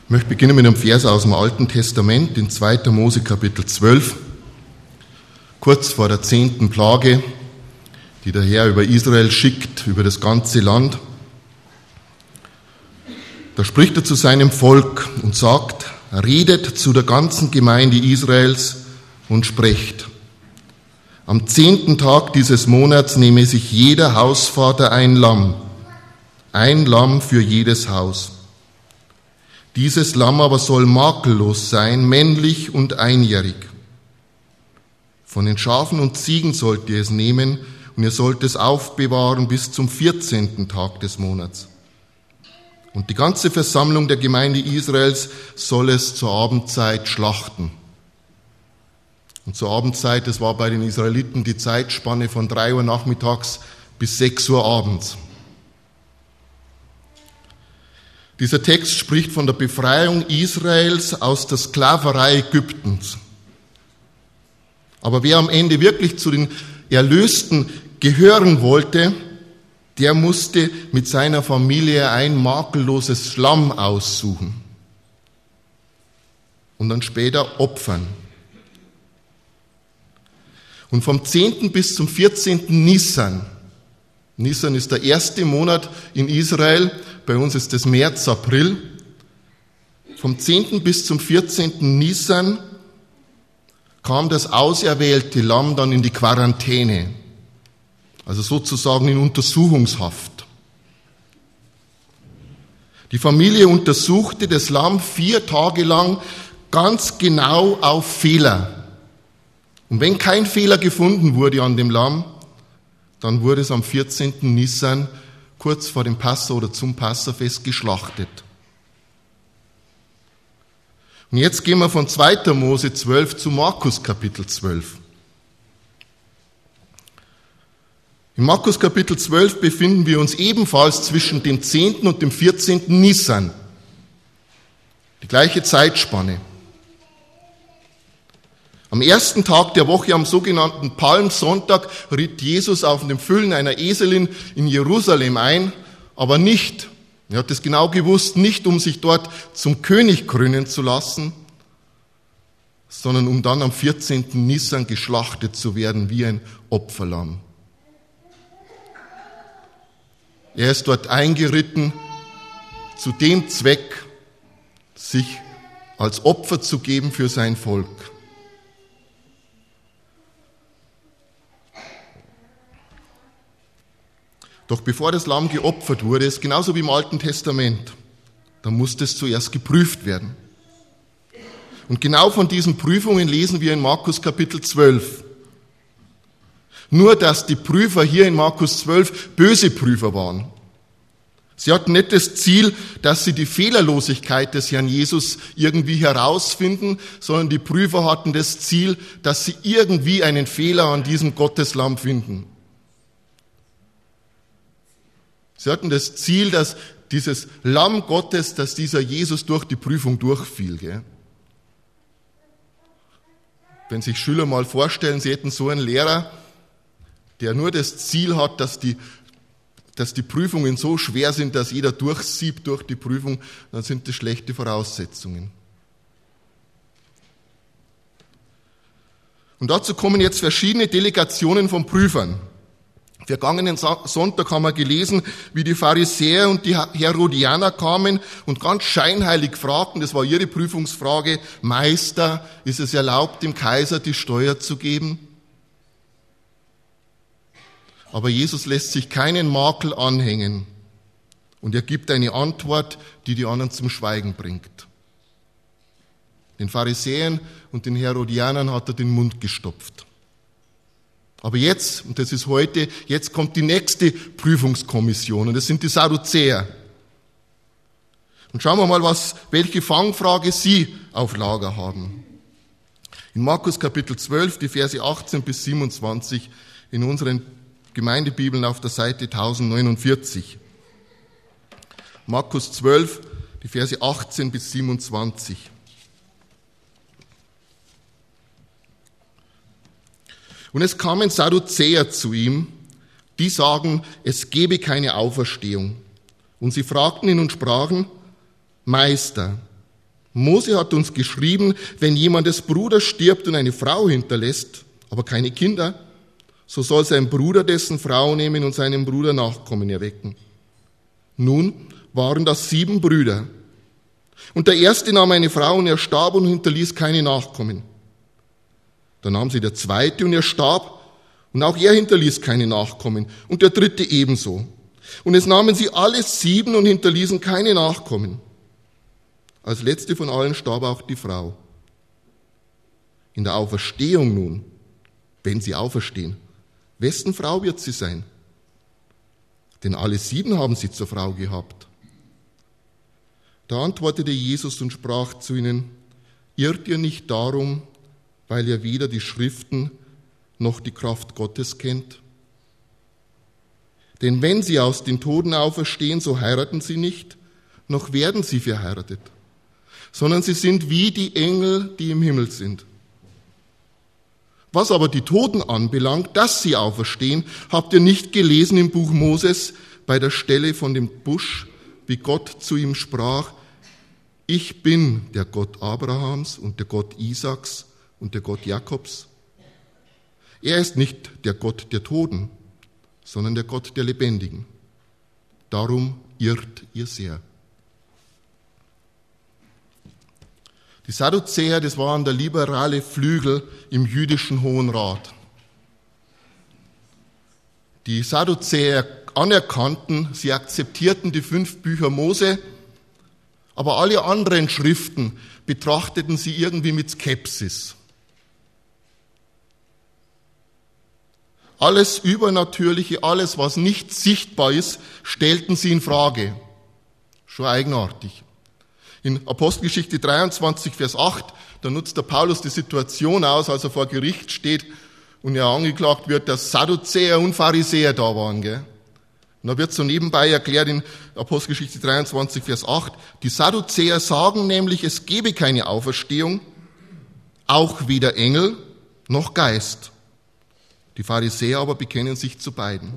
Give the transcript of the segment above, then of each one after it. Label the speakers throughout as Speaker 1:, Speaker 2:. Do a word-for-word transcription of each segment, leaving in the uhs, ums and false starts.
Speaker 1: Ich möchte beginnen mit einem Vers aus dem Alten Testament, in zweiter Mose Kapitel zwölf, kurz vor der zehnten Plage, die der Herr über Israel schickt, über das ganze Land. Da spricht er zu seinem Volk und sagt, redet zu der ganzen Gemeinde Israels und sprecht. Am zehnten Tag dieses Monats nehme sich jeder Hausvater ein Lamm, ein Lamm für jedes Haus. Dieses Lamm aber soll makellos sein, männlich und einjährig. Von den Schafen und Ziegen sollt ihr es nehmen und ihr sollt es aufbewahren bis zum vierzehnten Tag des Monats. Und die ganze Versammlung der Gemeinde Israels soll es zur Abendzeit schlachten. Und zur Abendzeit, das war bei den Israeliten die Zeitspanne von drei Uhr nachmittags bis sechs Uhr abends. Dieser Text spricht von der Befreiung Israels aus der Sklaverei Ägyptens. Aber wer am Ende wirklich zu den Erlösten gehören wollte, der musste mit seiner Familie ein makelloses Lamm aussuchen und dann später opfern. Und vom zehnten bis zum vierzehnten Nisan, Nisan ist der erste Monat in Israel, bei uns ist es März, April, vom zehnten bis zum vierzehnten Nisan kam das auserwählte Lamm dann in die Quarantäne, also sozusagen in Untersuchungshaft. Die Familie untersuchte das Lamm vier Tage lang ganz genau auf Fehler. Und wenn kein Fehler gefunden wurde an dem Lamm, dann wurde es am vierzehnten Nisan kurz vor dem Passa oder zum Passafest geschlachtet. Und jetzt gehen wir von zweiter Mose zwölf zu Markus Kapitel zwölf. In Markus Kapitel zwölf befinden wir uns ebenfalls zwischen dem zehnten und dem vierzehnten Nisan. Die gleiche Zeitspanne. Am ersten Tag der Woche, am sogenannten Palmsonntag, ritt Jesus auf dem Füllen einer Eselin in Jerusalem ein, aber nicht, er hat es genau gewusst, nicht um sich dort zum König krönen zu lassen, sondern um dann am vierzehnten Nisan geschlachtet zu werden wie ein Opferlamm. Er ist dort eingeritten zu dem Zweck, sich als Opfer zu geben für sein Volk. Doch bevor das Lamm geopfert wurde, ist genauso wie im Alten Testament, da musste es zuerst geprüft werden. Und genau von diesen Prüfungen lesen wir in Markus Kapitel zwölf. Nur, dass die Prüfer hier in Markus zwölf böse Prüfer waren. Sie hatten nicht das Ziel, dass sie die Fehlerlosigkeit des Herrn Jesus irgendwie herausfinden, sondern die Prüfer hatten das Ziel, dass sie irgendwie einen Fehler an diesem Gotteslamm finden. Sie hatten das Ziel, dass dieses Lamm Gottes, dass dieser Jesus durch die Prüfung durchfiel. Gell? Wenn sich Schüler mal vorstellen, sie hätten so einen Lehrer, der nur das Ziel hat, dass die, dass die Prüfungen so schwer sind, dass jeder durchsiebt durch die Prüfung, dann sind das schlechte Voraussetzungen. Und dazu kommen jetzt verschiedene Delegationen von Prüfern. Vergangenen Sonntag haben wir gelesen, wie die Pharisäer und die Herodianer kamen und ganz scheinheilig fragten, das war ihre Prüfungsfrage, Meister, ist es erlaubt, dem Kaiser die Steuer zu geben? Aber Jesus lässt sich keinen Makel anhängen und er gibt eine Antwort, die die anderen zum Schweigen bringt. Den Pharisäern und den Herodianern hat er den Mund gestopft. Aber jetzt, und das ist heute, jetzt kommt die nächste Prüfungskommission und das sind die Sadduzäer. Und schauen wir mal, was, welche Fangfrage sie auf Lager haben. In Markus Kapitel zwölf, die Verse achtzehn bis siebenundzwanzig, in unseren Gemeindebibeln auf der Seite tausendneunundvierzig. Markus zwölf, die Verse achtzehn bis siebenundzwanzig. Und es kamen Sadduzäer zu ihm, die sagen, es gebe keine Auferstehung. Und sie fragten ihn und sprachen, Meister, Mose hat uns geschrieben, wenn jemandes Bruder stirbt und eine Frau hinterlässt, aber keine Kinder, so soll sein Bruder dessen Frau nehmen und seinem Bruder Nachkommen erwecken. Nun waren das sieben Brüder. Und der erste nahm eine Frau und er starb und hinterließ keine Nachkommen. Dann nahm sie der zweite und er starb und auch er hinterließ keine Nachkommen. Und der dritte ebenso. Und es nahmen sie alle sieben und hinterließen keine Nachkommen. Als letzte von allen starb auch die Frau. In der Auferstehung nun, wenn sie auferstehen, wessen Frau wird sie sein? Denn alle sieben haben sie zur Frau gehabt. Da antwortete Jesus und sprach zu ihnen, irrt ihr nicht darum, weil ihr weder die Schriften noch die Kraft Gottes kennt? Denn wenn sie aus den Toten auferstehen, so heiraten sie nicht, noch werden sie verheiratet, sondern sie sind wie die Engel, die im Himmel sind. Was aber die Toten anbelangt, dass sie auferstehen, habt ihr nicht gelesen im Buch Moses bei der Stelle von dem Busch, wie Gott zu ihm sprach, ich bin der Gott Abrahams und der Gott Isaaks und der Gott Jakobs. Er ist nicht der Gott der Toten, sondern der Gott der Lebendigen. Darum irrt ihr sehr. Die Sadduzäer, das waren der liberale Flügel im jüdischen Hohen Rat. Die Sadduzäer anerkannten, sie akzeptierten die fünf Bücher Mose, aber alle anderen Schriften betrachteten sie irgendwie mit Skepsis. Alles Übernatürliche, alles, was nicht sichtbar ist, stellten sie in Frage. Schon eigenartig. In Apostelgeschichte dreiundzwanzig, Vers acht, da nutzt der Paulus die Situation aus, als er vor Gericht steht und er angeklagt wird, dass Sadduzäer und Pharisäer da waren. Gell? Und da wird so nebenbei erklärt in Apostelgeschichte dreiundzwanzig, Vers acht, die Sadduzäer sagen nämlich, es gebe keine Auferstehung, auch weder Engel noch Geist. Die Pharisäer aber bekennen sich zu beiden.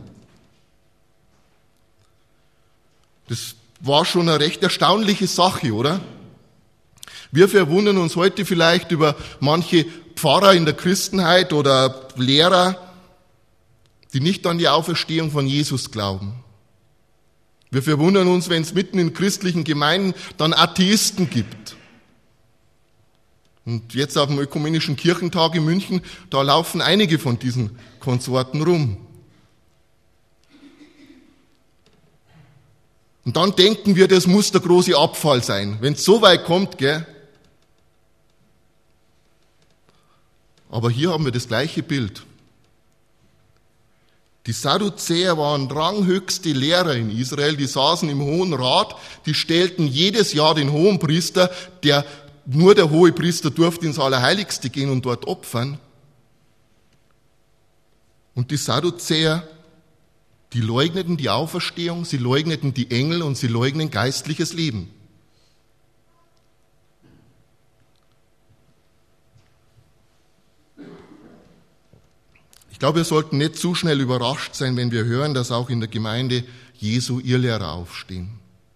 Speaker 1: Das war schon eine recht erstaunliche Sache, oder? Wir verwundern uns heute vielleicht über manche Pfarrer in der Christenheit oder Lehrer, die nicht an die Auferstehung von Jesus glauben. Wir verwundern uns, wenn es mitten in christlichen Gemeinden dann Atheisten gibt. Und jetzt auf dem Ökumenischen Kirchentag in München, da laufen einige von diesen Konsorten rum. Und dann denken wir, das muss der große Abfall sein. Wenn es so weit kommt, gell? Aber hier haben wir das gleiche Bild. Die Sadduzäer waren ranghöchste Lehrer in Israel, die saßen im Hohen Rat, die stellten jedes Jahr den Hohenpriester, der nur der Hohepriester durfte ins Allerheiligste gehen und dort opfern. Und die Sadduzäer, die leugneten die Auferstehung, sie leugneten die Engel und sie leugnen geistliches Leben. Ich glaube, wir sollten nicht zu schnell überrascht sein, wenn wir hören, dass auch in der Gemeinde Jesu Irrlehrer aufstehen.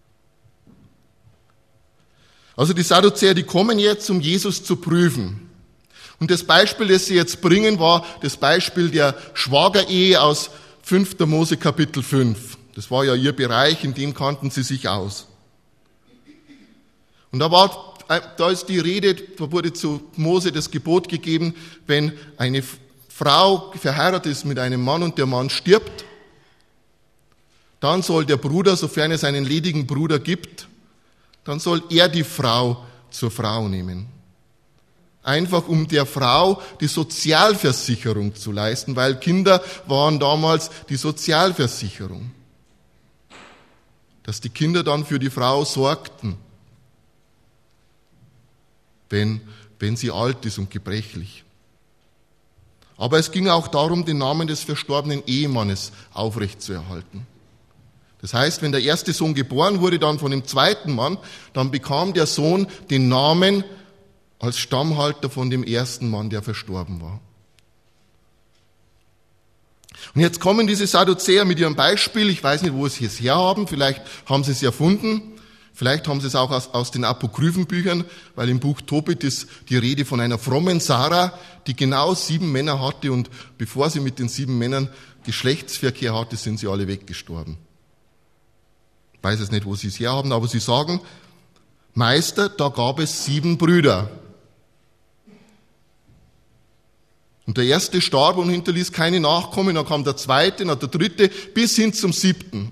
Speaker 1: Also die Sadduzäer, die kommen jetzt, um Jesus zu prüfen. Und das Beispiel, das sie jetzt bringen, war das Beispiel der Schwagerehe aus fünfter Mose Kapitel fünf. Das war ja ihr Bereich, in dem kannten sie sich aus. Und da war, da ist die Rede, da wurde zu Mose das Gebot gegeben, wenn eine Frau verheiratet ist mit einem Mann und der Mann stirbt, dann soll der Bruder, sofern es einen ledigen Bruder gibt, dann soll er die Frau zur Frau nehmen. Einfach um der Frau die Sozialversicherung zu leisten, weil Kinder waren damals die Sozialversicherung. Dass die Kinder dann für die Frau sorgten, wenn, wenn sie alt ist und gebrechlich. Aber es ging auch darum, den Namen des verstorbenen Ehemannes aufrechtzuerhalten. Das heißt, wenn der erste Sohn geboren wurde, dann von dem zweiten Mann, dann bekam der Sohn den Namen als Stammhalter von dem ersten Mann, der verstorben war. Und jetzt kommen diese Sadduzäer mit ihrem Beispiel, ich weiß nicht, wo sie es herhaben, vielleicht haben sie es erfunden, Vielleicht haben sie es auch aus, aus den Apokryphenbüchern, weil im Buch Tobit ist die Rede von einer frommen Sarah, die genau sieben Männer hatte und bevor sie mit den sieben Männern Geschlechtsverkehr hatte, sind sie alle weggestorben. Ich weiß es nicht, wo sie es herhaben, aber sie sagen, Meister, da gab es sieben Brüder. Und der erste starb und hinterließ keine Nachkommen, dann kam der zweite, dann der dritte, bis hin zum siebten.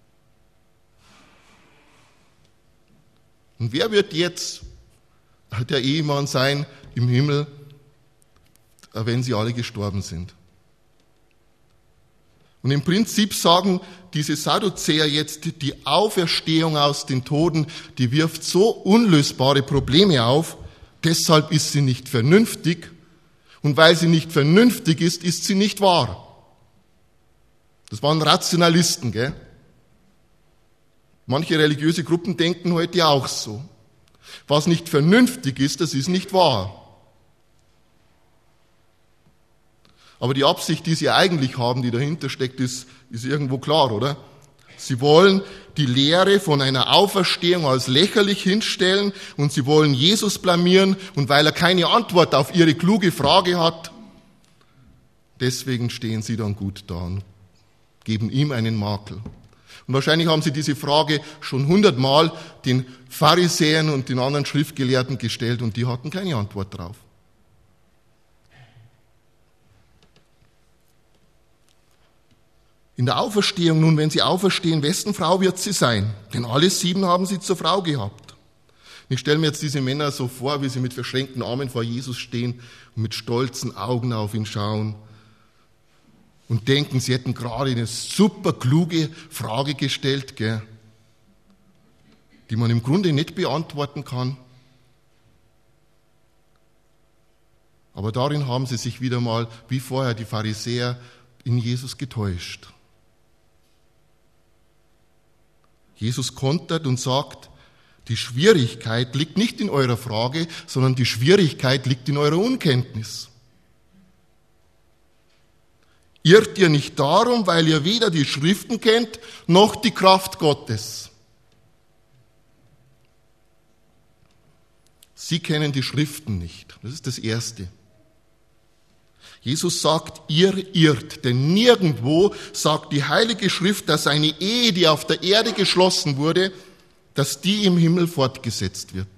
Speaker 1: Und wer wird jetzt der Ehemann sein im Himmel, wenn sie alle gestorben sind? Und im Prinzip sagen diese Sadduzäer jetzt, die Auferstehung aus den Toten, die wirft so unlösbare Probleme auf, deshalb ist sie nicht vernünftig. Und weil sie nicht vernünftig ist, ist sie nicht wahr. Das waren Rationalisten, gell? Manche religiöse Gruppen denken heute auch so. Was nicht vernünftig ist, das ist nicht wahr. Aber die Absicht, die sie eigentlich haben, die dahinter steckt, ist, ist irgendwo klar, oder? Sie wollen die Lehre von einer Auferstehung als lächerlich hinstellen und sie wollen Jesus blamieren und weil er keine Antwort auf ihre kluge Frage hat, deswegen stehen sie dann gut da und geben ihm einen Makel. Und wahrscheinlich haben sie diese Frage schon hundertmal den Pharisäern und den anderen Schriftgelehrten gestellt und die hatten keine Antwort drauf. In der Auferstehung nun, wenn sie auferstehen, wessen Frau wird sie sein? Denn alle sieben haben sie zur Frau gehabt. Ich stelle mir jetzt diese Männer so vor, wie sie mit verschränkten Armen vor Jesus stehen und mit stolzen Augen auf ihn schauen und denken, sie hätten gerade eine super kluge Frage gestellt, gell, die man im Grunde nicht beantworten kann. Aber darin haben sie sich wieder mal, wie vorher die Pharisäer, in Jesus getäuscht. Jesus kontert und sagt, die Schwierigkeit liegt nicht in eurer Frage, sondern die Schwierigkeit liegt in eurer Unkenntnis. Irrt ihr nicht darum, weil ihr weder die Schriften kennt, noch die Kraft Gottes? Sie kennen die Schriften nicht. Das ist das Erste. Jesus sagt, ihr irrt, denn nirgendwo sagt die Heilige Schrift, dass eine Ehe, die auf der Erde geschlossen wurde, dass die im Himmel fortgesetzt wird.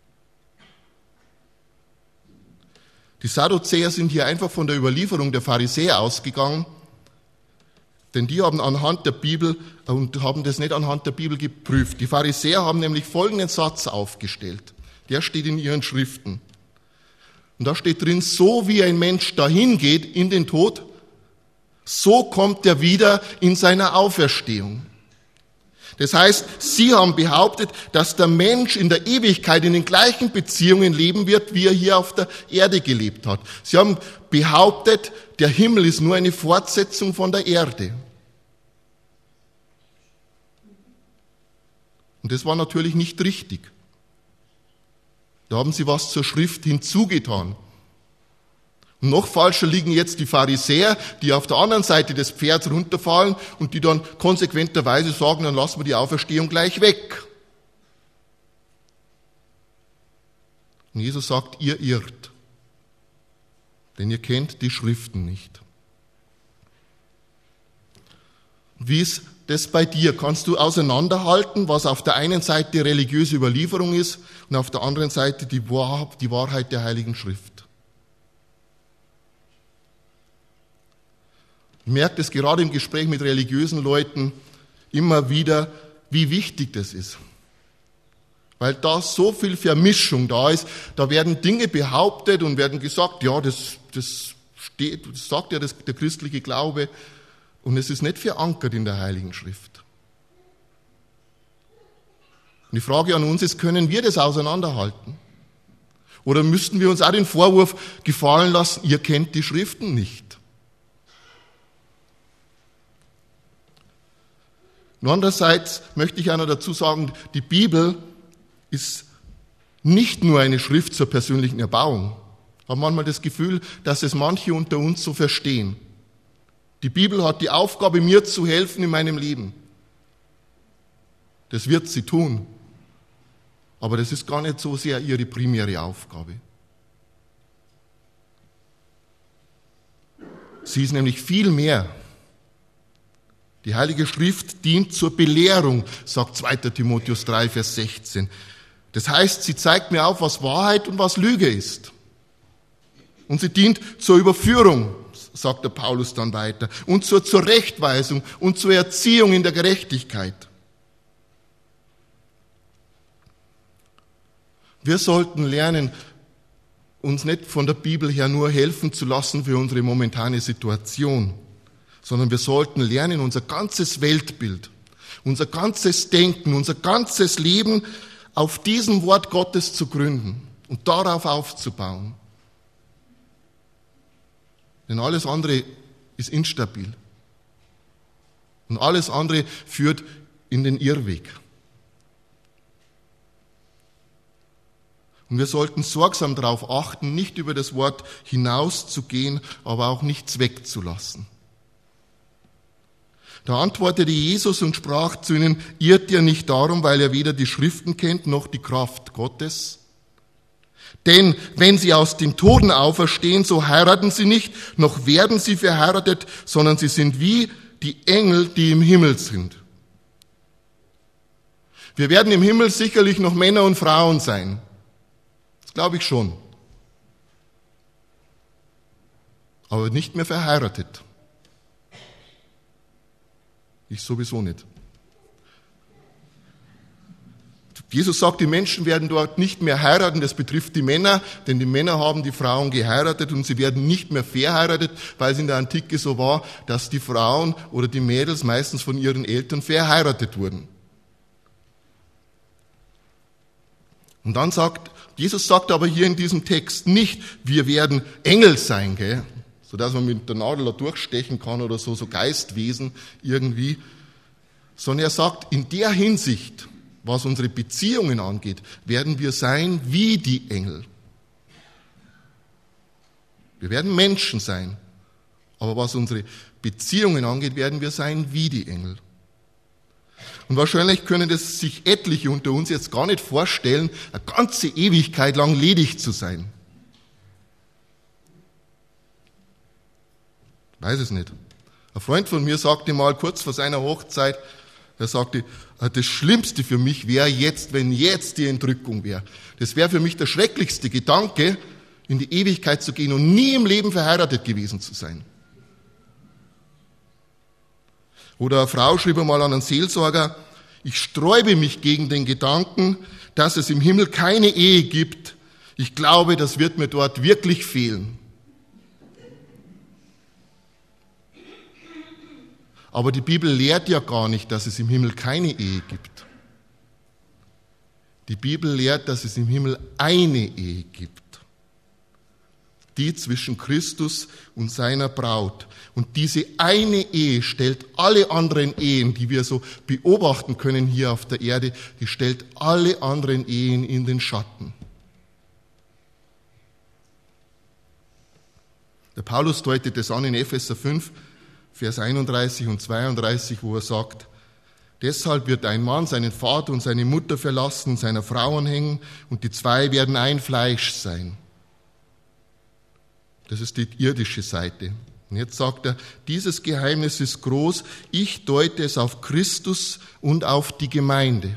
Speaker 1: Die Sadduzäer sind hier einfach von der Überlieferung der Pharisäer ausgegangen, denn die haben anhand der Bibel und haben das nicht anhand der Bibel geprüft. Die Pharisäer haben nämlich folgenden Satz aufgestellt. Der steht in ihren Schriften. Und da steht drin, so wie ein Mensch dahin geht in den Tod, so kommt er wieder in seiner Auferstehung. Das heißt, sie haben behauptet, dass der Mensch in der Ewigkeit in den gleichen Beziehungen leben wird, wie er hier auf der Erde gelebt hat. Sie haben behauptet, der Himmel ist nur eine Fortsetzung von der Erde. Und das war natürlich nicht richtig. Da haben sie was zur Schrift hinzugetan. Und noch falscher liegen jetzt die Pharisäer, die auf der anderen Seite des Pferds runterfallen und die dann konsequenterweise sagen, dann lassen wir die Auferstehung gleich weg. Und Jesus sagt, ihr irrt, denn ihr kennt die Schriften nicht. Wie ist das bei dir? Kannst du auseinanderhalten, was auf der einen Seite religiöse Überlieferung ist und auf der anderen Seite die Wahrheit der Heiligen Schrift? Ich merke das gerade im Gespräch mit religiösen Leuten immer wieder, wie wichtig das ist. Weil da so viel Vermischung da ist, da werden Dinge behauptet und werden gesagt, ja, das, das steht, das sagt ja das, der christliche Glaube, und es ist nicht verankert in der Heiligen Schrift. Und die Frage an uns ist, können wir das auseinanderhalten? Oder müssten wir uns auch den Vorwurf gefallen lassen, ihr kennt die Schriften nicht? Und andererseits möchte ich auch noch dazu sagen, die Bibel ist nicht nur eine Schrift zur persönlichen Erbauung. Ich habe manchmal das Gefühl, dass es manche unter uns so verstehen. Die Bibel hat die Aufgabe, mir zu helfen in meinem Leben. Das wird sie tun. Aber das ist gar nicht so sehr ihre primäre Aufgabe. Sie ist nämlich viel mehr. Die Heilige Schrift dient zur Belehrung, sagt zweiter Timotheus drei, Vers sechzehn. Das heißt, sie zeigt mir auf, was Wahrheit und was Lüge ist. Und sie dient zur Überführung, sagt der Paulus dann weiter, und zur Zurechtweisung und zur Erziehung in der Gerechtigkeit. Wir sollten lernen, uns nicht von der Bibel her nur helfen zu lassen für unsere momentane Situation, sondern wir sollten lernen, unser ganzes Weltbild, unser ganzes Denken, unser ganzes Leben auf diesem Wort Gottes zu gründen und darauf aufzubauen. Denn alles andere ist instabil. Und alles andere führt in den Irrweg. Und wir sollten sorgsam darauf achten, nicht über das Wort hinauszugehen, aber auch nichts wegzulassen. Da antwortete Jesus und sprach zu ihnen, irrt ihr nicht darum, weil ihr weder die Schriften kennt, noch die Kraft Gottes? Denn wenn sie aus den Toten auferstehen, so heiraten sie nicht, noch werden sie verheiratet, sondern sie sind wie die Engel, die im Himmel sind. Wir werden im Himmel sicherlich noch Männer und Frauen sein. Das glaube ich schon. Aber nicht mehr verheiratet. Ich sowieso nicht. Jesus sagt, die Menschen werden dort nicht mehr heiraten, das betrifft die Männer, denn die Männer haben die Frauen geheiratet und sie werden nicht mehr verheiratet, weil es in der Antike so war, dass die Frauen oder die Mädels meistens von ihren Eltern verheiratet wurden. Und dann sagt, Jesus sagt aber hier in diesem Text nicht, wir werden Engel sein, gell? Sodass man mit der Nadel da durchstechen kann oder so, so Geistwesen irgendwie, sondern er sagt, in der Hinsicht, was unsere Beziehungen angeht, werden wir sein wie die Engel. Wir werden Menschen sein, aber was unsere Beziehungen angeht, werden wir sein wie die Engel. Und wahrscheinlich können das sich etliche unter uns jetzt gar nicht vorstellen, eine ganze Ewigkeit lang ledig zu sein. Weiß es nicht. Ein Freund von mir sagte mal kurz vor seiner Hochzeit, er sagte, das Schlimmste für mich wäre jetzt, wenn jetzt die Entrückung wäre. Das wäre für mich der schrecklichste Gedanke, in die Ewigkeit zu gehen und nie im Leben verheiratet gewesen zu sein. Oder eine Frau schrieb einmal an einen Seelsorger, ich sträube mich gegen den Gedanken, dass es im Himmel keine Ehe gibt. Ich glaube, das wird mir dort wirklich fehlen. Aber die Bibel lehrt ja gar nicht, dass es im Himmel keine Ehe gibt. Die Bibel lehrt, dass es im Himmel eine Ehe gibt. Die zwischen Christus und seiner Braut. Und diese eine Ehe stellt alle anderen Ehen, die wir so beobachten können hier auf der Erde, die stellt alle anderen Ehen in den Schatten. Der Paulus deutet das an in Epheser fünf, Vers einunddreißig und zweiunddreißig, wo er sagt, deshalb wird ein Mann seinen Vater und seine Mutter verlassen und seiner Frau anhängen und die zwei werden ein Fleisch sein. Das ist die irdische Seite. Und jetzt sagt er, dieses Geheimnis ist groß, ich deute es auf Christus und auf die Gemeinde.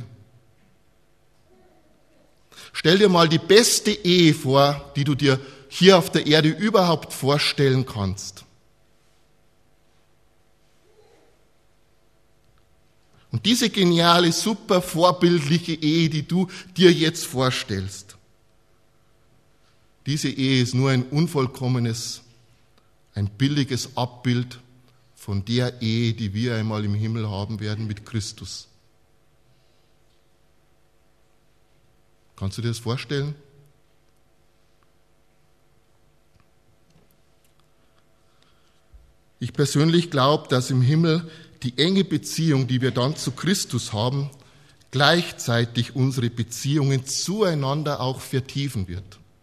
Speaker 1: Stell dir mal die beste Ehe vor, die du dir hier auf der Erde überhaupt vorstellen kannst. Und diese geniale, super vorbildliche Ehe, die du dir jetzt vorstellst, diese Ehe ist nur ein unvollkommenes, ein billiges Abbild von der Ehe, die wir einmal im Himmel haben werden mit Christus. Kannst du dir das vorstellen? Ich persönlich glaube, dass im Himmel die enge Beziehung, die wir dann zu Christus haben, gleichzeitig unsere Beziehungen zueinander auch vertiefen wird.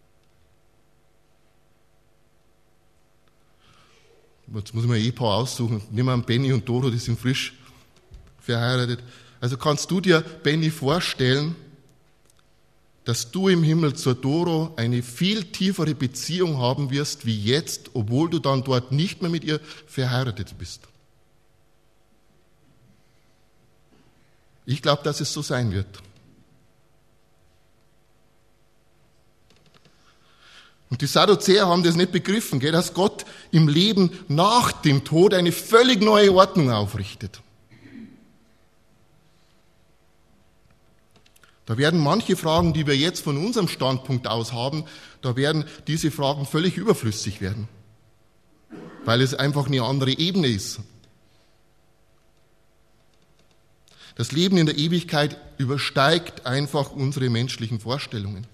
Speaker 1: Jetzt muss ich mir ein Ehepaar aussuchen. Nehmen wir einen Benny und Doro, die sind frisch verheiratet. Also kannst du dir, Benny, vorstellen, dass du im Himmel zur Doro eine viel tiefere Beziehung haben wirst wie jetzt, obwohl du dann dort nicht mehr mit ihr verheiratet bist. Ich glaube, dass es so sein wird. Und die Sadduzäer haben das nicht begriffen, gell, dass Gott im Leben nach dem Tod eine völlig neue Ordnung aufrichtet. Da werden manche Fragen, die wir jetzt von unserem Standpunkt aus haben, da werden diese Fragen völlig überflüssig werden, weil es einfach eine andere Ebene ist. Das Leben in der Ewigkeit übersteigt einfach unsere menschlichen Vorstellungen.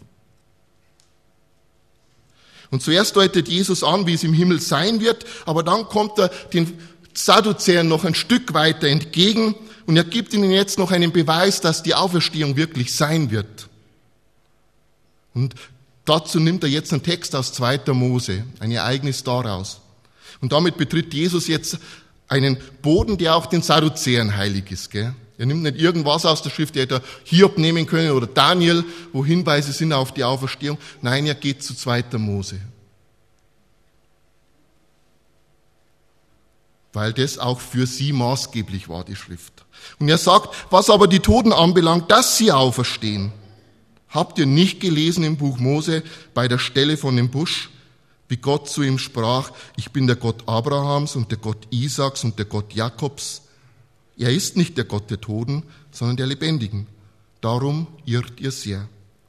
Speaker 1: Und zuerst deutet Jesus an, wie es im Himmel sein wird, aber dann kommt er den Sadduzäern noch ein Stück weiter entgegen und er gibt ihnen jetzt noch einen Beweis, dass die Auferstehung wirklich sein wird. Und dazu nimmt er jetzt einen Text aus zweiter Mose, ein Ereignis daraus. Und damit betritt Jesus jetzt einen Boden, der auch den Sadduzäern heilig ist. Gell? Er nimmt nicht irgendwas aus der Schrift, der hätte Hiob nehmen können oder Daniel, wo Hinweise sind auf die Auferstehung. Nein, er geht zu zweiter Mose. Weil das auch für sie maßgeblich war, die Schrift. Und er sagt, was aber die Toten anbelangt, dass sie auferstehen. Habt ihr nicht gelesen im Buch Mose bei der Stelle von dem Busch, wie Gott zu ihm sprach, ich bin der Gott Abrahams und der Gott Isaaks und der Gott Jakobs. Er ist nicht der Gott der Toten, sondern der Lebendigen. Darum irrt ihr sehr.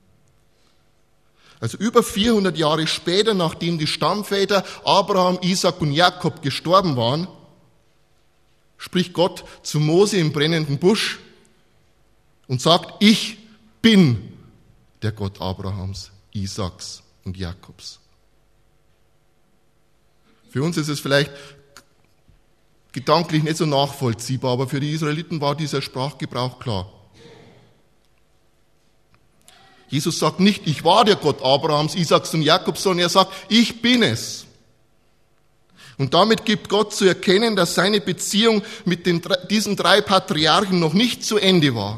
Speaker 1: Also über vierhundert Jahre später, nachdem die Stammväter Abraham, Isaak und Jakob gestorben waren, spricht Gott zu Mose im brennenden Busch und sagt, ich bin der Gott Abrahams, Isaaks und Jakobs. Für uns ist es vielleicht gedanklich nicht so nachvollziehbar, aber für die Israeliten war dieser Sprachgebrauch klar. Jesus sagt nicht, ich war der Gott Abrahams, Isaaks und Jakobs, sondern er sagt, ich bin es. Und damit gibt Gott zu erkennen, dass seine Beziehung mit den, diesen drei Patriarchen noch nicht zu Ende war.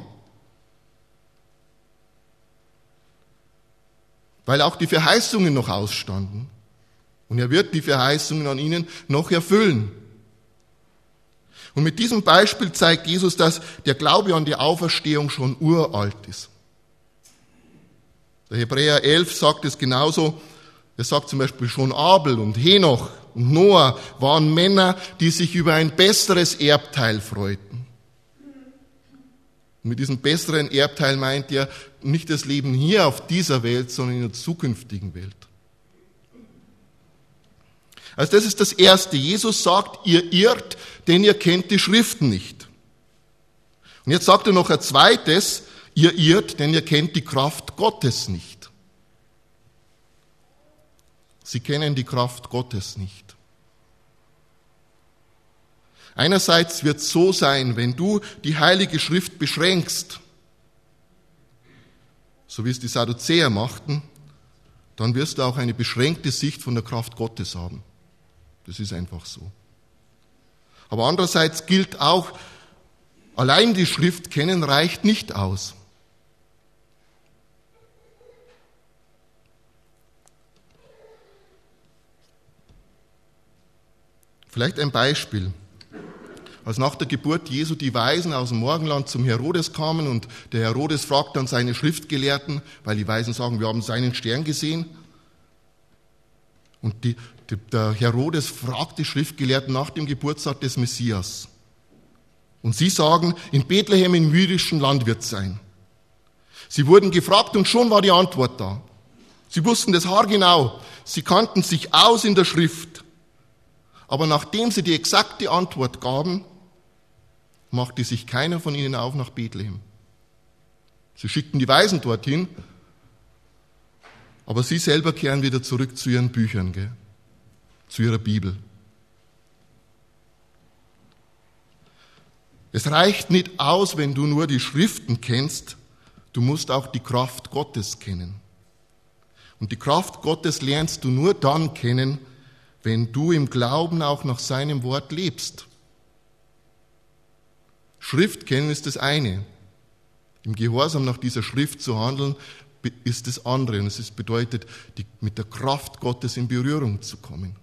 Speaker 1: Weil auch die Verheißungen noch ausstanden. Und er wird die Verheißungen an ihnen noch erfüllen. Und mit diesem Beispiel zeigt Jesus, dass der Glaube an die Auferstehung schon uralt ist. Der Hebräer elf sagt es genauso. Er sagt zum Beispiel, schon Abel und Henoch und Noah waren Männer, die sich über ein besseres Erbteil freuten. Und mit diesem besseren Erbteil meint er nicht das Leben hier auf dieser Welt, sondern in der zukünftigen Welt. Also das ist das Erste. Jesus sagt, ihr irrt, denn ihr kennt die Schriften nicht. Und jetzt sagt er noch ein Zweites, ihr irrt, denn ihr kennt die Kraft Gottes nicht. Sie kennen die Kraft Gottes nicht. Einerseits wird es so sein, wenn du die Heilige Schrift beschränkst, so wie es die Sadduzäer machten, dann wirst du auch eine beschränkte Sicht von der Kraft Gottes haben. Das ist einfach so. Aber andererseits gilt auch, allein die Schrift kennen reicht nicht aus. Vielleicht ein Beispiel. Als nach der Geburt Jesu die Weisen aus dem Morgenland zum Herodes kamen und der Herodes fragt dann seine Schriftgelehrten, weil die Weisen sagen, wir haben seinen Stern gesehen. Und die, die, der Herodes fragt die Schriftgelehrten nach dem Geburtstag des Messias. Und sie sagen, in Bethlehem im jüdischen Land wird es sein. Sie wurden gefragt und schon war die Antwort da. Sie wussten das haargenau. Sie kannten sich aus in der Schrift. Aber nachdem sie die exakte Antwort gaben, machte sich keiner von ihnen auf nach Bethlehem. Sie schickten die Weisen dorthin, aber sie selber kehren wieder zurück zu ihren Büchern, gell? Zu ihrer Bibel. Es reicht nicht aus, wenn du nur die Schriften kennst, du musst auch die Kraft Gottes kennen. Und die Kraft Gottes lernst du nur dann kennen, wenn du im Glauben auch nach seinem Wort lebst. Schrift kennen ist das eine. Im Gehorsam nach dieser Schrift zu handeln, ist das andere. Und es bedeutet, die, mit der Kraft Gottes in Berührung zu kommen.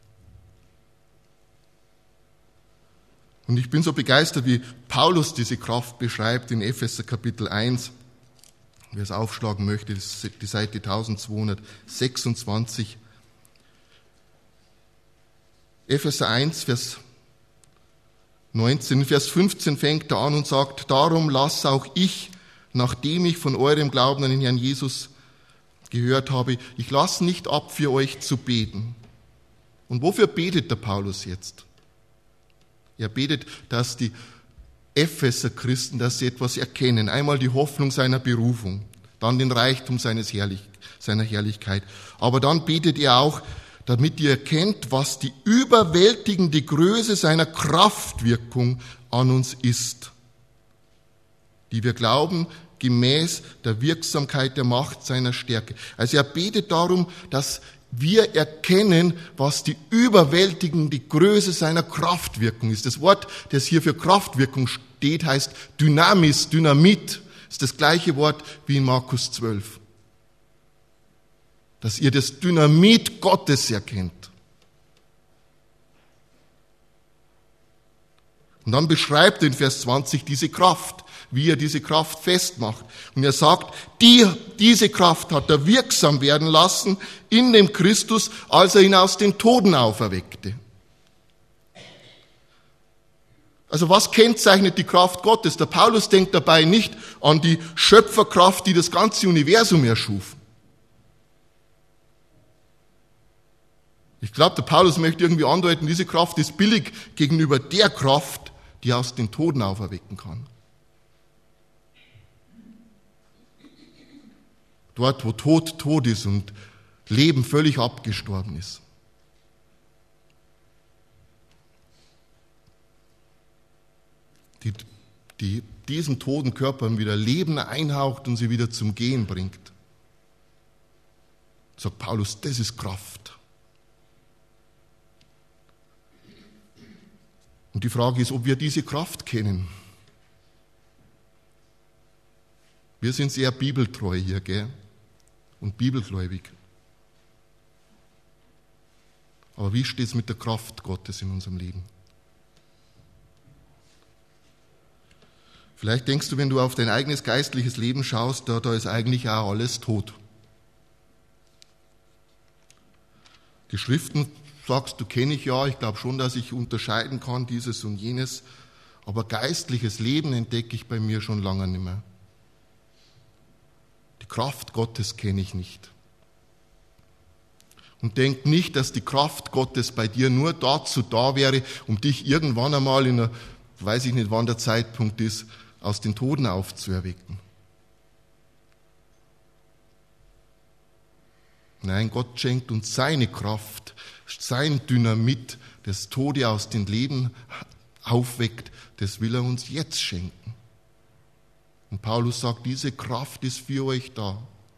Speaker 1: Und ich bin so begeistert, wie Paulus diese Kraft beschreibt in Epheser Kapitel eins. Wer es aufschlagen möchte, das ist die Seite eintausendzweihundertsechsundzwanzig. Epheser eins, Vers neunzehn, Vers fünfzehn fängt er an und sagt, darum lass auch ich, nachdem ich von eurem Glauben an den Herrn Jesus gehört habe, ich lasse nicht ab, für euch zu beten. Und wofür betet der Paulus jetzt? Er betet, dass die Epheser Christen, dass sie etwas erkennen. Einmal die Hoffnung seiner Berufung, dann den Reichtum seines Herrlich, seiner Herrlichkeit. Aber dann betet er auch, damit ihr erkennt, was die überwältigende Größe seiner Kraftwirkung an uns ist, die wir glauben, gemäß der Wirksamkeit der Macht seiner Stärke. Also er betet darum, dass wir erkennen, was die überwältigende Größe seiner Kraftwirkung ist. Das Wort, das hier für Kraftwirkung steht, heißt Dynamis, Dynamit. Das ist das gleiche Wort wie in Markus zwölf. Dass ihr das Dynamit Gottes erkennt. Und dann beschreibt er in Vers zwanzig diese Kraft, wie er diese Kraft festmacht. Und er sagt, die, diese Kraft hat er wirksam werden lassen in dem Christus, als er ihn aus den Toten auferweckte. Also was kennzeichnet die Kraft Gottes? Der Paulus denkt dabei nicht an die Schöpferkraft, die das ganze Universum erschuf. Ich glaube, der Paulus möchte irgendwie andeuten, diese Kraft ist billig gegenüber der Kraft, die aus den Toten auferwecken kann. Dort, wo Tod tot ist und Leben völlig abgestorben ist. Die, die diesen toten Körpern wieder Leben einhaucht und sie wieder zum Gehen bringt. Sagt Paulus, das ist Kraft. Und die Frage ist, ob wir diese Kraft kennen. Wir sind sehr bibeltreu hier, gell? Und bibelgläubig. Aber wie steht es mit der Kraft Gottes in unserem Leben? Vielleicht denkst du, wenn du auf dein eigenes geistliches Leben schaust, da, da ist eigentlich auch alles tot. Die Schriften, sagst du, kenne ich ja, ich glaube schon, dass ich unterscheiden kann, dieses und jenes, aber geistliches Leben entdecke ich bei mir schon lange nicht mehr. Die Kraft Gottes kenne ich nicht. Und denk nicht, dass die Kraft Gottes bei dir nur dazu da wäre, um dich irgendwann einmal in einer, weiß ich nicht, wann der Zeitpunkt ist, aus den Toten aufzuerwecken. Nein, Gott schenkt uns seine Kraft, sein Dynamit, das Tode aus den Leben aufweckt, das will er uns jetzt schenken. Und Paulus sagt, diese Kraft ist für euch da.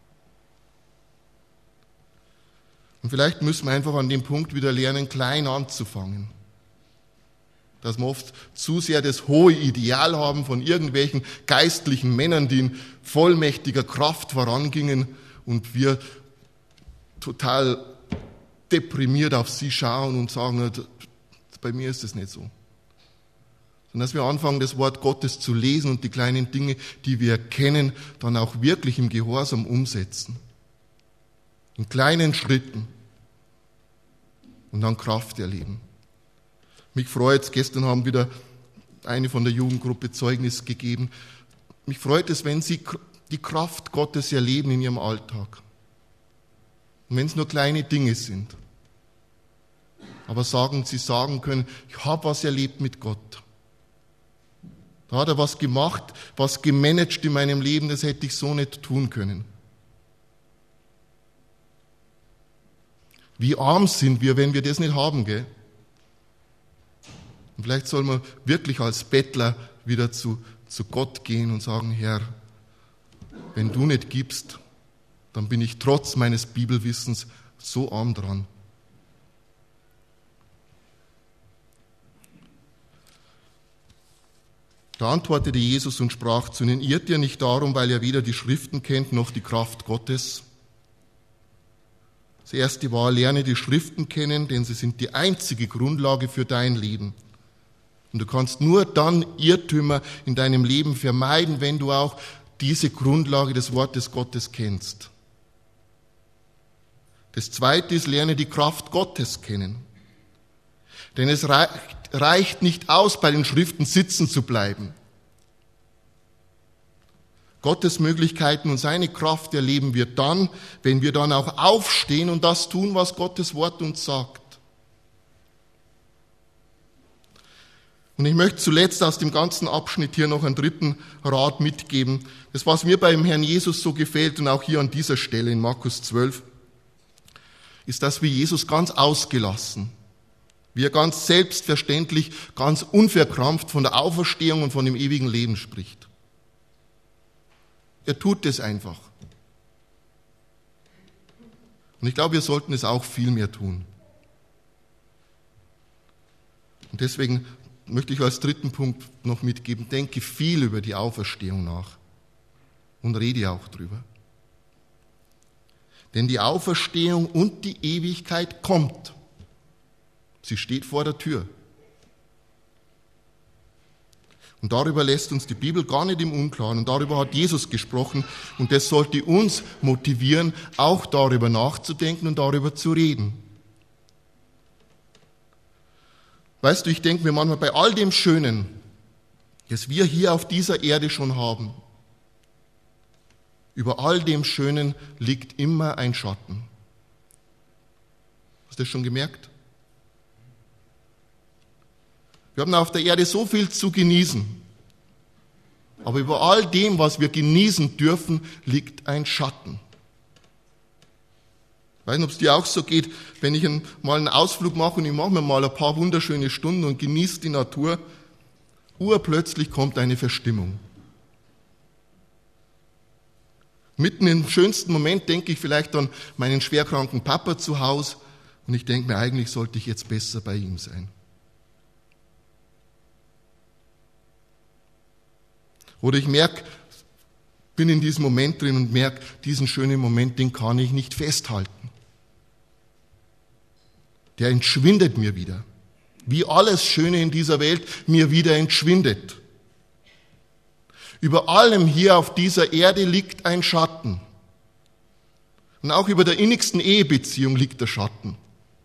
Speaker 1: Und vielleicht müssen wir einfach an dem Punkt wieder lernen, klein anzufangen. Dass wir oft zu sehr das hohe Ideal haben von irgendwelchen geistlichen Männern, die in vollmächtiger Kraft vorangingen und wir total deprimiert auf sie schauen und sagen, bei mir ist das nicht so. Sondern dass wir anfangen, das Wort Gottes zu lesen und die kleinen Dinge, die wir kennen, dann auch wirklich im Gehorsam umsetzen. In kleinen Schritten. Und dann Kraft erleben. Mich freut es, gestern haben wieder eine von der Jugendgruppe Zeugnis gegeben. Mich freut es, wenn sie die Kraft Gottes erleben in ihrem Alltag. Und wenn es nur kleine Dinge sind. Aber sagen, sie sagen können, ich habe was erlebt mit Gott. Da hat er was gemacht, was gemanagt in meinem Leben, das hätte ich so nicht tun können. Wie arm sind wir, wenn wir das nicht haben, gell? Und vielleicht soll man wirklich als Bettler wieder zu, zu Gott gehen und sagen, Herr, wenn du nicht gibst, dann bin ich trotz meines Bibelwissens so arm dran. Da antwortete Jesus und sprach zu ihnen: Irrt ihr nicht darum, weil ihr weder die Schriften kennt noch die Kraft Gottes? Das erste war: Lerne die Schriften kennen, denn sie sind die einzige Grundlage für dein Leben. Und du kannst nur dann Irrtümer in deinem Leben vermeiden, wenn du auch diese Grundlage des Wortes Gottes kennst. Das zweite ist: Lerne die Kraft Gottes kennen. Denn es reicht, reicht nicht aus, bei den Schriften sitzen zu bleiben. Gottes Möglichkeiten und seine Kraft erleben wir dann, wenn wir dann auch aufstehen und das tun, was Gottes Wort uns sagt. Und ich möchte zuletzt aus dem ganzen Abschnitt hier noch einen dritten Rat mitgeben. Das, was mir beim Herrn Jesus so gefällt und auch hier an dieser Stelle in Markus zwölf, ist, dass wir Jesus ganz ausgelassen, wie er ganz selbstverständlich, ganz unverkrampft von der Auferstehung und von dem ewigen Leben spricht. Er tut es einfach. Und ich glaube, wir sollten es auch viel mehr tun. Und deswegen möchte ich als dritten Punkt noch mitgeben: Denke viel über die Auferstehung nach und rede auch drüber. Denn die Auferstehung und die Ewigkeit kommt. Sie steht vor der Tür. Und darüber lässt uns die Bibel gar nicht im Unklaren. Und darüber hat Jesus gesprochen. Und das sollte uns motivieren, auch darüber nachzudenken und darüber zu reden. Weißt du, ich denke mir manchmal, bei all dem Schönen, das wir hier auf dieser Erde schon haben, über all dem Schönen liegt immer ein Schatten. Hast du das schon gemerkt? Wir haben auf der Erde so viel zu genießen. Aber über all dem, was wir genießen dürfen, liegt ein Schatten. Ich weiß nicht, ob es dir auch so geht, wenn ich mal einen Ausflug mache und ich mache mir mal ein paar wunderschöne Stunden und genieße die Natur, urplötzlich kommt eine Verstimmung. Mitten im schönsten Moment denke ich vielleicht an meinen schwerkranken Papa zu Hause und ich denke mir, eigentlich sollte ich jetzt besser bei ihm sein. Oder ich merke, bin in diesem Moment drin und merke, diesen schönen Moment, den kann ich nicht festhalten. Der entschwindet mir wieder. Wie alles Schöne in dieser Welt mir wieder entschwindet. Über allem hier auf dieser Erde liegt ein Schatten. Und auch über der innigsten Ehebeziehung liegt der Schatten.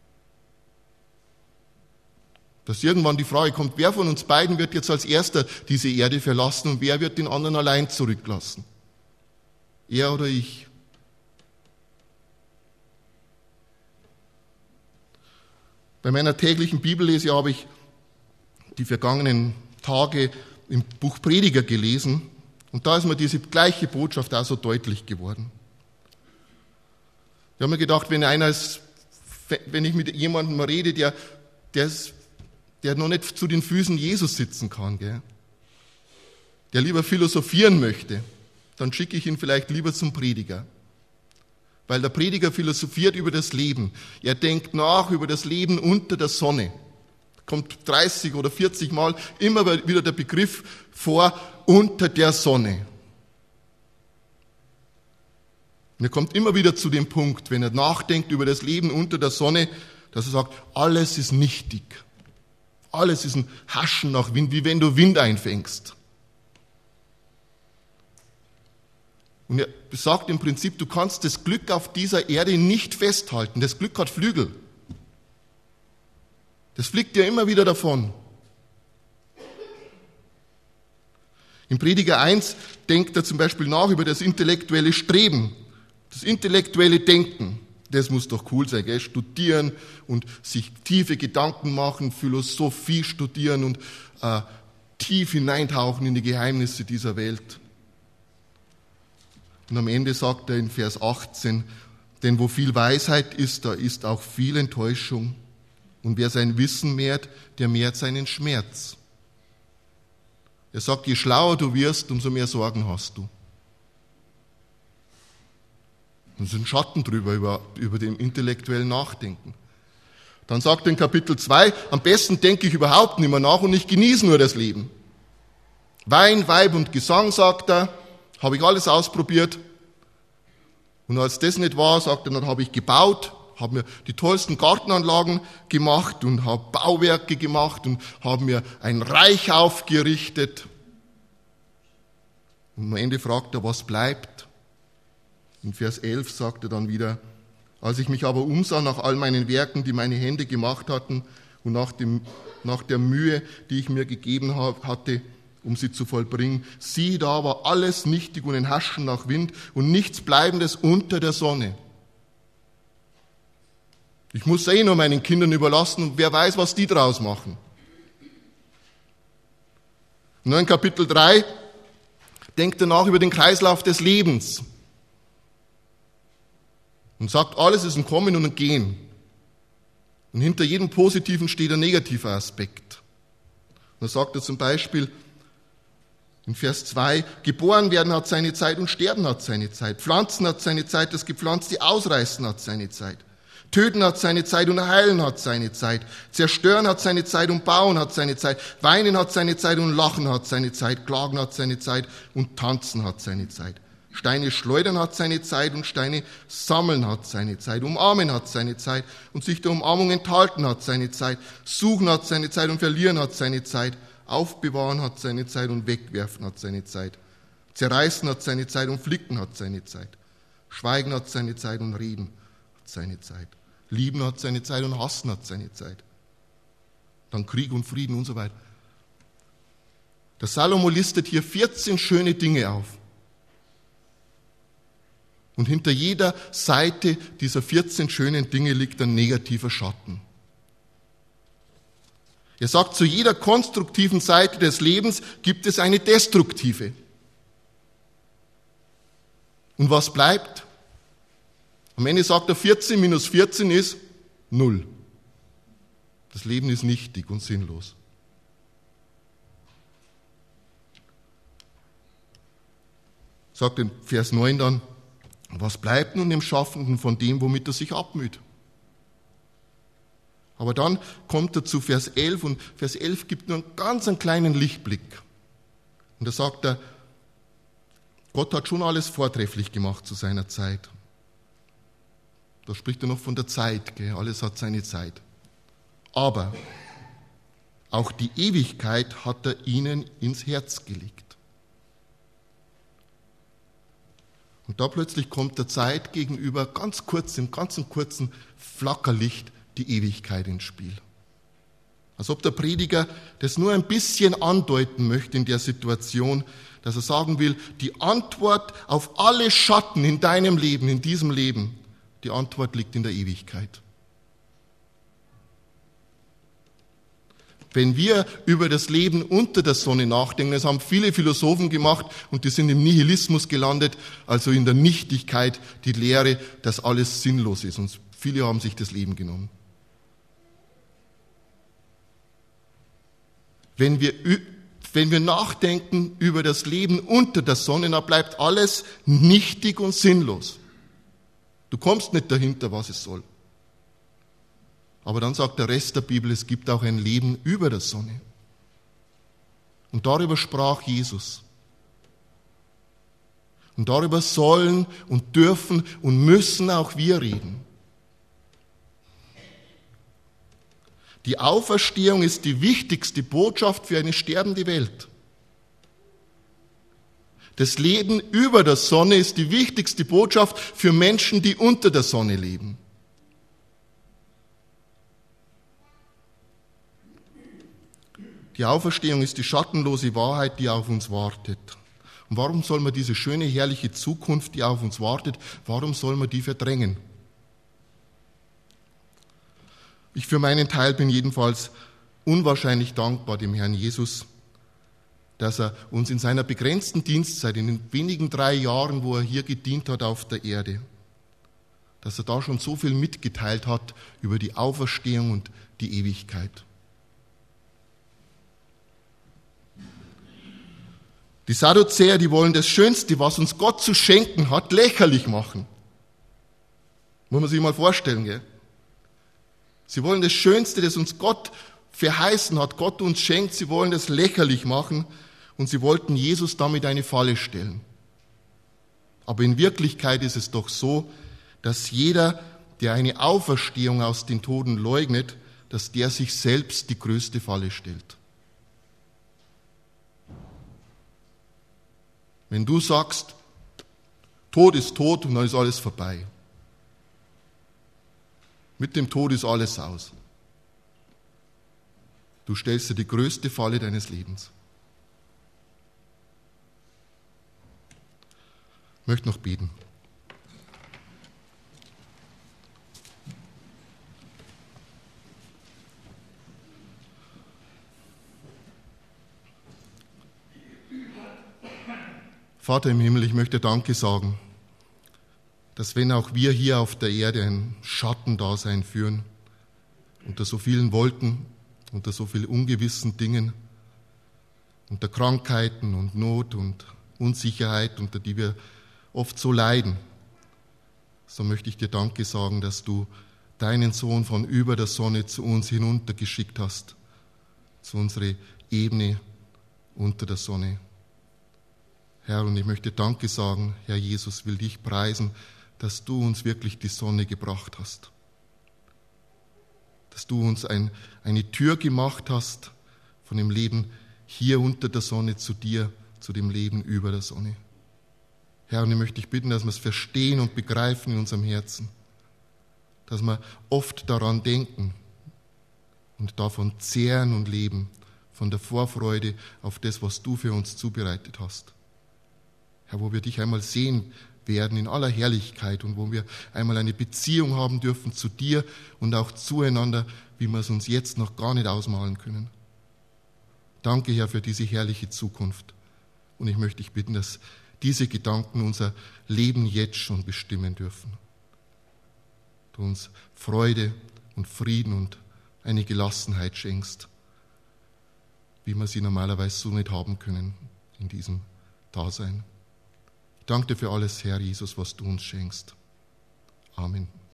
Speaker 1: Dass irgendwann die Frage kommt, wer von uns beiden wird jetzt als Erster diese Erde verlassen und wer wird den anderen allein zurücklassen? Er oder ich? Bei meiner täglichen Bibellese habe ich die vergangenen Tage im Buch Prediger gelesen und da ist mir diese gleiche Botschaft auch so deutlich geworden. Ich habe mir gedacht, wenn einer ist, wenn ich mit jemandem rede, der, der ist der noch nicht zu den Füßen Jesus sitzen kann, gell? Der lieber philosophieren möchte, dann schicke ich ihn vielleicht lieber zum Prediger. Weil der Prediger philosophiert über das Leben. Er denkt nach über das Leben unter der Sonne. Kommt dreißig oder vierzig Mal immer wieder der Begriff vor, unter der Sonne. Und er kommt immer wieder zu dem Punkt, wenn er nachdenkt über das Leben unter der Sonne, dass er sagt, alles ist nichtig. Alles ist ein Haschen nach Wind, wie wenn du Wind einfängst. Und er sagt im Prinzip, du kannst das Glück auf dieser Erde nicht festhalten. Das Glück hat Flügel. Das fliegt ja immer wieder davon. Im Prediger eins denkt er zum Beispiel nach über das intellektuelle Streben, das intellektuelle Denken. Das muss doch cool sein, gell? Studieren und sich tiefe Gedanken machen, Philosophie studieren und äh, tief hineintauchen in die Geheimnisse dieser Welt. Und am Ende sagt er in Vers achtzehn, denn wo viel Weisheit ist, da ist auch viel Enttäuschung. Und wer sein Wissen mehrt, der mehrt seinen Schmerz. Er sagt, je schlauer du wirst, umso mehr Sorgen hast du. Und es ist ein Schatten drüber, über, über dem intellektuellen Nachdenken. Dann sagt er in Kapitel zwei, am besten denke ich überhaupt nicht mehr nach und ich genieße nur das Leben. Wein, Weib und Gesang, sagt er, habe ich alles ausprobiert. Und als das nicht war, sagt er, dann habe ich gebaut, habe mir die tollsten Gartenanlagen gemacht und habe Bauwerke gemacht und habe mir ein Reich aufgerichtet. Und am Ende fragt er, was bleibt? In Vers elf sagt er dann wieder, als ich mich aber umsah nach all meinen Werken, die meine Hände gemacht hatten und nach, dem, nach der Mühe, die ich mir gegeben hatte, um sie zu vollbringen, siehe, da war alles nichtig und ein Haschen nach Wind und nichts Bleibendes unter der Sonne. Ich muss es eh nur meinen Kindern überlassen und wer weiß, was die draus machen. Und dann in Kapitel drei denkt er nach über den Kreislauf des Lebens und sagt, alles ist ein Kommen und ein Gehen. Und hinter jedem Positiven steht ein negativer Aspekt. Und da sagt er zum Beispiel in Vers zwei, geboren werden hat seine Zeit und sterben hat seine Zeit. Pflanzen hat seine Zeit, das Gepflanzte ausreißen hat seine Zeit. Töten hat seine Zeit und heilen hat seine Zeit. Zerstören hat seine Zeit und bauen hat seine Zeit. Weinen hat seine Zeit und lachen hat seine Zeit. Klagen hat seine Zeit und tanzen hat seine Zeit. Steine schleudern hat seine Zeit und Steine sammeln hat seine Zeit. Umarmen hat seine Zeit und sich der Umarmung enthalten hat seine Zeit. Suchen hat seine Zeit und verlieren hat seine Zeit. Aufbewahren hat seine Zeit und wegwerfen hat seine Zeit. Zerreißen hat seine Zeit und flicken hat seine Zeit. Schweigen hat seine Zeit und reden hat seine Zeit. Lieben hat seine Zeit und hassen hat seine Zeit. Dann Krieg und Frieden und so weiter. Der Salomo listet hier vierzehn schöne Dinge auf. Und hinter jeder Seite dieser vierzehn schönen Dinge liegt ein negativer Schatten. Er sagt, zu jeder konstruktiven Seite des Lebens gibt es eine destruktive. Und was bleibt? Am Ende sagt er, vierzehn minus vierzehn ist null. Das Leben ist nichtig und sinnlos. Sagt in Vers neun dann, was bleibt nun dem Schaffenden von dem, womit er sich abmüht? Aber dann kommt er zu Vers elf und Vers elf gibt nur einen ganz einen kleinen Lichtblick. Und da sagt er, Gott hat schon alles vortrefflich gemacht zu seiner Zeit. Da spricht er noch von der Zeit, gell? Alles hat seine Zeit. Aber auch die Ewigkeit hat er ihnen ins Herz gelegt. Und da plötzlich kommt der Zeit gegenüber ganz kurz, im ganzen kurzen Flackerlicht die Ewigkeit ins Spiel. Als ob der Prediger das nur ein bisschen andeuten möchte in der Situation, dass er sagen will, die Antwort auf alle Schatten in deinem Leben, in diesem Leben, die Antwort liegt in der Ewigkeit. Wenn wir über das Leben unter der Sonne nachdenken, das haben viele Philosophen gemacht und die sind im Nihilismus gelandet, also in der Nichtigkeit, die Lehre, dass alles sinnlos ist. Und viele haben sich das Leben genommen. Wenn wir, wenn wir nachdenken über das Leben unter der Sonne, dann bleibt alles nichtig und sinnlos. Du kommst nicht dahinter, was es soll. Aber dann sagt der Rest der Bibel, es gibt auch ein Leben über der Sonne. Und darüber sprach Jesus. Und darüber sollen und dürfen und müssen auch wir reden. Die Auferstehung ist die wichtigste Botschaft für eine sterbende Welt. Das Leben über der Sonne ist die wichtigste Botschaft für Menschen, die unter der Sonne leben. Die Auferstehung ist die schattenlose Wahrheit, die auf uns wartet. Und warum soll man diese schöne, herrliche Zukunft, die auf uns wartet, warum soll man die verdrängen? Ich für meinen Teil bin jedenfalls unwahrscheinlich dankbar dem Herrn Jesus, dass er uns in seiner begrenzten Dienstzeit, in den wenigen drei Jahren, wo er hier gedient hat auf der Erde, dass er da schon so viel mitgeteilt hat über die Auferstehung und die Ewigkeit. Die Sadduzäer, die wollen das Schönste, was uns Gott zu schenken hat, lächerlich machen. Muss man sich mal vorstellen, gell? Sie wollen das Schönste, das uns Gott verheißen hat, Gott uns schenkt, sie wollen das lächerlich machen und sie wollten Jesus damit eine Falle stellen. Aber in Wirklichkeit ist es doch so, dass jeder, der eine Auferstehung aus den Toten leugnet, dass der sich selbst die größte Falle stellt. Wenn du sagst, Tod ist tot und dann ist alles vorbei. Mit dem Tod ist alles aus. Du stellst dir die größte Falle deines Lebens. Ich möchte noch beten. Vater im Himmel, ich möchte Danke sagen, dass wenn auch wir hier auf der Erde ein Schattendasein führen, unter so vielen Wolken, unter so vielen ungewissen Dingen, unter Krankheiten und Not und Unsicherheit, unter die wir oft so leiden, so möchte ich dir Danke sagen, dass du deinen Sohn von über der Sonne zu uns hinuntergeschickt hast, zu unserer Ebene unter der Sonne. Herr, und ich möchte Danke sagen, Herr Jesus, will dich preisen, dass du uns wirklich die Sonne gebracht hast. Dass du uns ein, eine Tür gemacht hast von dem Leben hier unter der Sonne zu dir, zu dem Leben über der Sonne. Herr, und ich möchte dich bitten, dass wir es verstehen und begreifen in unserem Herzen, dass wir oft daran denken und davon zehren und leben, von der Vorfreude auf das, was du für uns zubereitet hast. Herr, wo wir dich einmal sehen werden in aller Herrlichkeit und wo wir einmal eine Beziehung haben dürfen zu dir und auch zueinander, wie wir es uns jetzt noch gar nicht ausmalen können. Danke, Herr, für diese herrliche Zukunft. Und ich möchte dich bitten, dass diese Gedanken unser Leben jetzt schon bestimmen dürfen. Du uns Freude und Frieden und eine Gelassenheit schenkst, wie wir sie normalerweise so nicht haben können in diesem Dasein. Ich danke dir für alles, Herr Jesus, was du uns schenkst. Amen.